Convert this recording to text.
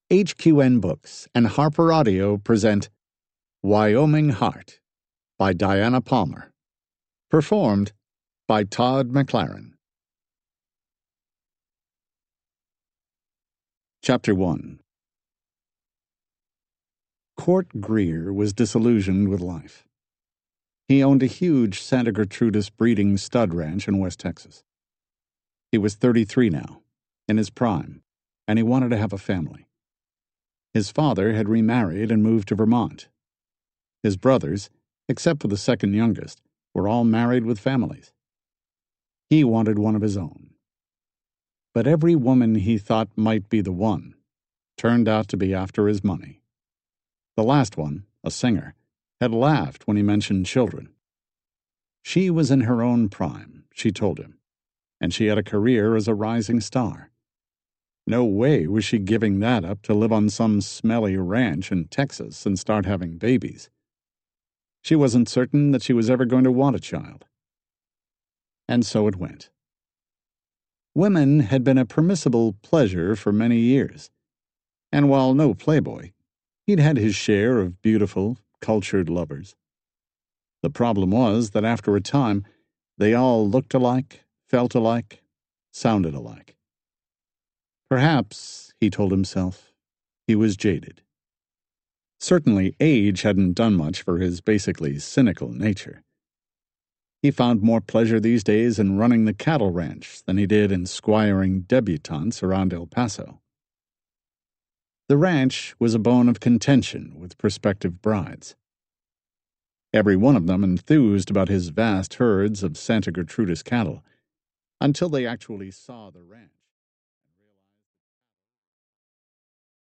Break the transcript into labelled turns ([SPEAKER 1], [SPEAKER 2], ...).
[SPEAKER 1] HQN Books and Harper Audio present Wyoming Heart by Diana Palmer. Performed by Todd McLaren. Chapter 1. Court Greer was disillusioned with life. He owned a huge Santa Gertrudis breeding stud ranch in West Texas. He was 33 now, in his prime, and he wanted to have a family. His father had remarried and moved to Vermont. His brothers, except for the second youngest, were all married with families. He wanted one of his own. But every woman he thought might be the one turned out to be after his money. The last one, a singer, had laughed when he mentioned children. She was in her own prime, she told him, and she had a career as a rising star. No way was she giving that up to live on some smelly ranch in Texas and start having babies. She wasn't certain that she was ever going to want a child. And so it went. Women had been a permissible pleasure for many years, and while no playboy, he'd had his share of beautiful, cultured lovers. The problem was that after a time, they all looked alike, felt alike, sounded alike. Perhaps, he told himself, he was jaded. Certainly age hadn't done much for his basically cynical nature. He found more pleasure these days in running the cattle ranch than he did in squiring debutantes around El Paso. The ranch was a bone of contention with prospective brides. Every one of them enthused about his vast herds of Santa Gertrudis cattle, until they actually saw the ranch.